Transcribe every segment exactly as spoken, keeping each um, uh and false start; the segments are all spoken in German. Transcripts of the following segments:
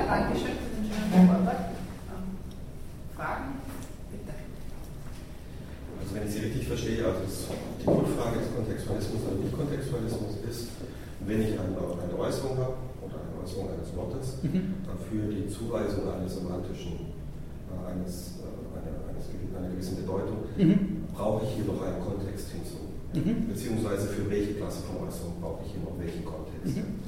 danke schön für den schönen Vortrag. Fragen? Bitte. Also wenn ich Sie richtig verstehe, also die Grundfrage des Kontextualismus oder Nicht-Kontextualismus ist, wenn ich eine, eine Äußerung habe oder eine Äußerung eines Wortes, mhm. dann für die Zuweisung eines semantischen, äh, eines, äh, eine, eines, einer gewissen Bedeutung, mhm. brauche ich hier noch einen Kontext hinzu. Mhm. Beziehungsweise für welche Klasse von Äußerung brauche ich hier noch welchen Kontext. Mhm.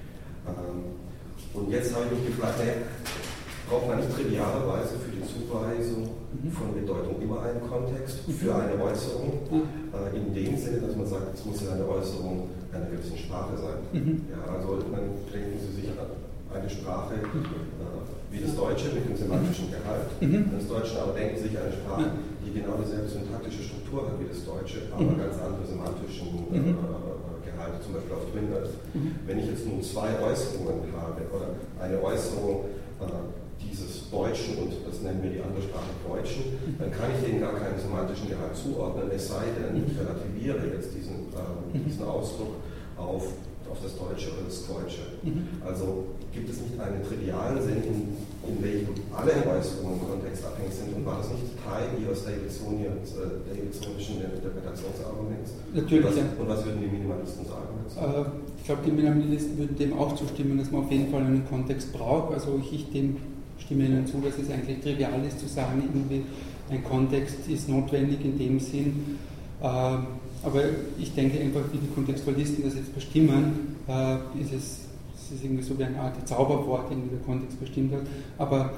Ähm, und jetzt habe ich mich gefragt, hey, braucht man nicht trivialerweise für die Zuweisung mhm. von Bedeutung immer einen Kontext für eine Äußerung, mhm. äh, in dem Sinne, dass man sagt, es muss ja eine Äußerung einer gewissen Sprache sein. Mhm. Ja, also man denken Sie sich an eine Sprache äh, wie das Deutsche mit dem semantischen Gehalt. Mhm. Das Deutsche aber denken Sie sich eine Sprache, die genau dieselbe syntaktische Struktur hat wie das Deutsche, aber mhm. ganz andere semantischen äh, mhm. Gehalte, zum Beispiel auf Twin Earth. Mhm. Wenn ich jetzt nun zwei Äußerungen habe, oder eine Äußerung äh, dieses Deutschen und das nennen wir die andere Sprache Deutschen, dann kann ich denen gar keinen semantischen Gehalt zuordnen, es sei denn, ich relativiere jetzt diesen, äh, diesen Ausdruck auf, auf das Deutsche oder das Deutsche. Also gibt es nicht einen trivialen Sinn, in, in welchem alle Äußerungen kontextabhängig sind, und war das nicht Teil Ihres Davidsonians, äh, Davidsonischen Interpretationsarguments? Natürlich, und was, ja. Und was würden die Minimalisten sagen dazu? Äh, ich glaube, die Minimalisten würden dem auch zustimmen, dass man auf jeden Fall einen Kontext braucht. Also ich, ich dem stimme Ihnen zu, dass es eigentlich trivial ist zu sagen, irgendwie ein Kontext ist notwendig in dem Sinn. Äh, aber ich denke einfach, wie die Kontextualisten das jetzt bestimmen, äh, ist es, es ist irgendwie so wie eine Art Zauberwort, irgendwie der Kontext bestimmt hat. Aber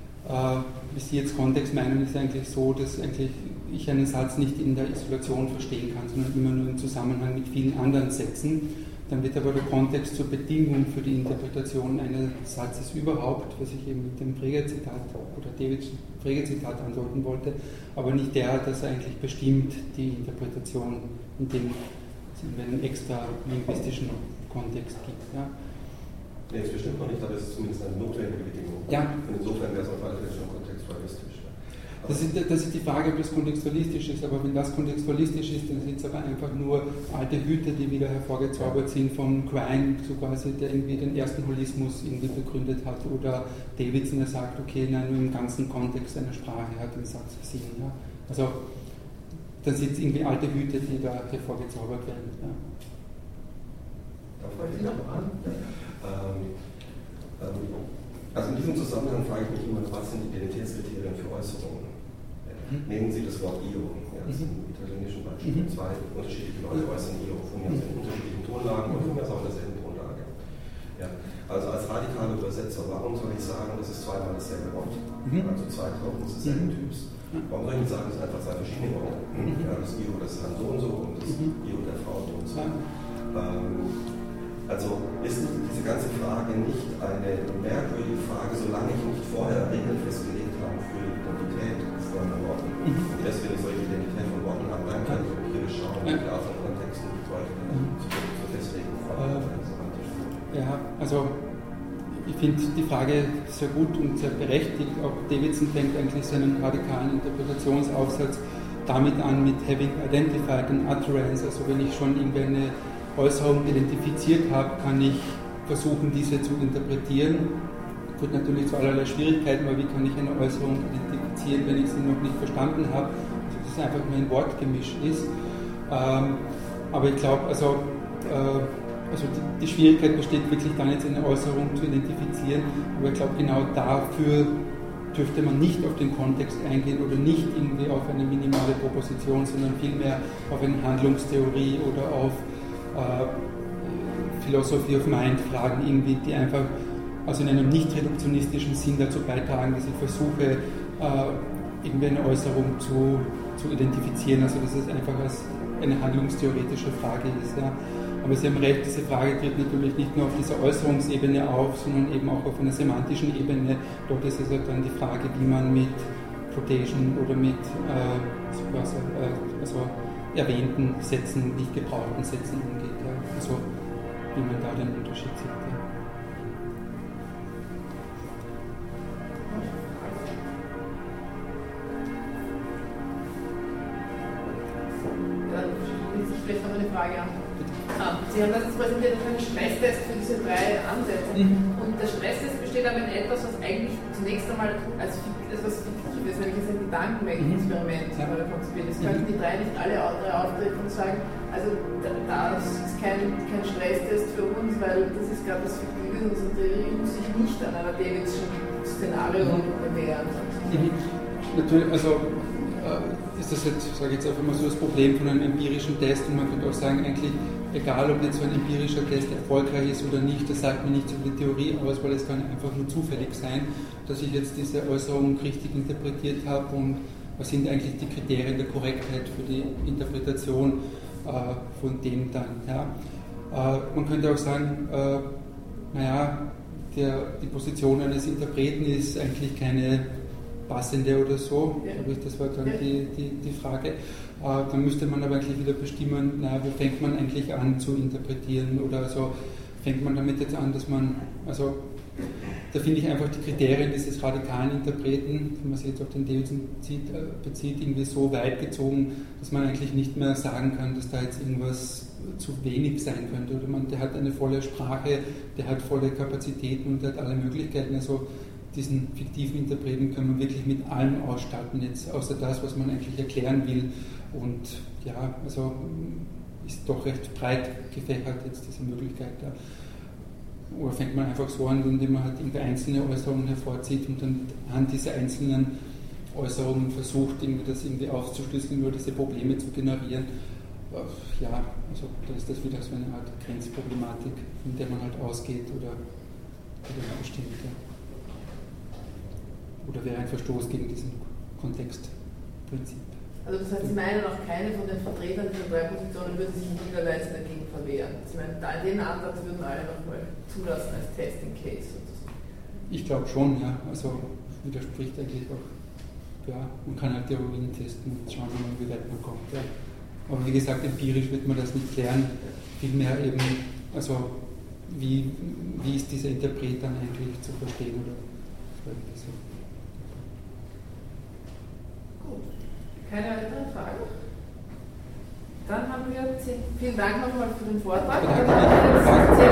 äh, wie Sie jetzt Kontext meinen, ist eigentlich so, dass eigentlich ich einen Satz nicht in der Isolation verstehen kann, sondern immer nur im Zusammenhang mit vielen anderen Sätzen. Dann wird aber der Kontext zur Bedingung für die Interpretation eines Satzes überhaupt, was ich eben mit dem Frege-Zitat oder Davids Frege-Zitat andeuten wollte, aber nicht der, das eigentlich bestimmt die Interpretation, in dem es einen extra linguistischen Kontext gibt. Ja. Nee, das bestimmt noch nicht, aber es ist zumindest eine notwendige Bedingung. Ja. Und insofern wäre es auf alle Fälle schon kontextualistisch. Das ist, das ist die Frage, ob das kontextualistisch ist, aber wenn das kontextualistisch ist, dann sind es aber einfach nur alte Hüte, die wieder hervorgezaubert sind von Quine, so quasi, der irgendwie den ersten Holismus irgendwie begründet hat, oder Davidson, der sagt, okay, nein, nur im ganzen Kontext einer Sprache hat ein Satz Sinn. Ja. Also dann sind es irgendwie alte Hüte, die da hervorgezaubert werden. Ja. Da frage ich noch an. Ähm, ähm, also in diesem Zusammenhang frage ich mich immer, was sind Identitätskriterien für Äußerungen? Mhm. Nehmen Sie das Wort Io, ja, das ist im italienischen Beispiel. Mhm. Zwei unterschiedliche Leute äußern Io, von mir aus in unterschiedlichen Tonlagen und von mir aus auch in derselben Tonlage. Ja. Also als radikaler Übersetzer, warum soll ich sagen, das ist zweimal dasselbe Wort? Mhm. Also zwei Tauchen desselben Typs. Warum soll ich nicht sagen, das sind einfach zwei verschiedene Worte? Mhm. Ja, das Io, das Herrn so und so, und das mhm. Io der Frau so und so. Ähm, Also ist diese ganze Frage nicht eine merkwürdige Frage, solange ich nicht vorher Regeln festgelegt habe für die Identität von Worten. Mhm. Und deswegen soll ich die Identität von Worten haben, dann kann ich empirisch schauen, welche Art von Kontexten die Leute mhm. zu festlegen. Äh, ja, also ich finde die Frage sehr gut und sehr berechtigt. Auch Davidson fängt eigentlich seinen radikalen Interpretationsaufsatz damit an, mit having identified an utterance, also wenn ich schon irgendwie eine Äußerung identifiziert habe, kann ich versuchen, diese zu interpretieren. Führt natürlich zu allerlei Schwierigkeiten, weil wie kann ich eine Äußerung identifizieren, wenn ich sie noch nicht verstanden habe, also dass es einfach nur ein Wortgemisch ist. Ähm, aber ich glaube, also, äh, also die, die Schwierigkeit besteht wirklich dann jetzt eine Äußerung zu identifizieren, aber ich glaube, genau dafür dürfte man nicht auf den Kontext eingehen oder nicht irgendwie auf eine minimale Proposition, sondern vielmehr auf eine Handlungstheorie oder auf Uh, Philosophy of Mind Fragen irgendwie, die einfach also in einem nicht reduktionistischen Sinn dazu beitragen, dass ich versuche, uh, irgendwie eine Äußerung zu, zu identifizieren, also dass es einfach als eine handlungstheoretische Frage ist. Ja. Aber Sie haben recht, diese Frage tritt natürlich nicht nur auf dieser Äußerungsebene auf, sondern eben auch auf einer semantischen Ebene. Dort ist es halt dann die Frage, wie man mit Quotation oder mit uh, also, uh, also erwähnten Sätzen, nicht gebrauchten Sätzen umgeht. Ja. Also wie man da den Unterschied sieht. Ja. Ja, ich vielleicht noch eine Frage an. Sie haben das jetzt präsentiert als einen Stresstest für diese drei Ansätze. Mhm. Und Und der Stresstest besteht aber in etwas, was eigentlich zunächst einmal als etwas Fiktives, nämlich als ein Gedankenexperiment mhm. ja. konzipiert ist. Könnten die drei nicht alle drei auftreten und sagen, also das ist kein, kein Stresstest für uns, weil das ist gerade das Fiktive, unsere Theorie muss sich nicht an einer Davidson Szenario bewähren. Mhm. Natürlich, also äh, ist das jetzt, sage ich jetzt einfach mal so, das Problem von einem empirischen Test, und man könnte auch sagen, eigentlich egal, ob jetzt so ein empirischer Test erfolgreich ist oder nicht, das sagt mir nichts über die Theorie aus, weil es kann einfach nur zufällig sein, dass ich jetzt diese Äußerung richtig interpretiert habe, und was sind eigentlich die Kriterien der Korrektheit für die Interpretation äh, von dem dann. Ja. Äh, man könnte auch sagen, äh, naja, der, die Position eines Interpreten ist eigentlich keine passende oder so, ja. glaube ich, das war dann ja. die, die, die Frage. Äh, dann müsste man aber eigentlich wieder bestimmen, naja, wo fängt man eigentlich an zu interpretieren, oder so fängt man damit jetzt an, dass man, also da finde ich einfach die Kriterien dieses radikalen Interpreten, wenn man sich jetzt auf den Davidson bezieht, äh, bezieht, irgendwie so weit gezogen, dass man eigentlich nicht mehr sagen kann, dass da jetzt irgendwas zu wenig sein könnte, oder man, der hat eine volle Sprache, der hat volle Kapazitäten und der hat alle Möglichkeiten, also diesen fiktiven Interpreten kann man wirklich mit allem ausstatten, jetzt außer das, was man eigentlich erklären will. Und ja, also ist doch recht breit gefächert jetzt diese Möglichkeit da. Oder fängt man einfach so an, indem man halt irgendwie einzelne Äußerungen hervorzieht und dann an diese einzelnen Äußerungen versucht, irgendwie das irgendwie aufzuschlüsseln oder diese Probleme zu generieren. Ja, also da ist das wieder so eine Art Grenzproblematik, von der man halt ausgeht, oder, oder bestimmt. Ja. Oder wäre ein Verstoß gegen diesen Kontextprinzip. Also das heißt, Sie meinen auch, keine von den Vertretern dieser drei Positionen würden sich in jeder Weise dagegen verwehren. Sie meinen, den Ansatz würden alle nochmal zulassen als Testing Case sozusagen. Ich glaube schon, ja. Also widerspricht eigentlich auch. Ja, man kann halt Theorien testen und schauen, wie weit man kommt. Ja. Aber wie gesagt, empirisch wird man das nicht klären. Vielmehr eben, also wie, wie ist dieser Interpret dann eigentlich zu verstehen, oder so. Keine weiteren Fragen? Dann haben wir, vielen Dank nochmal für den Vortrag.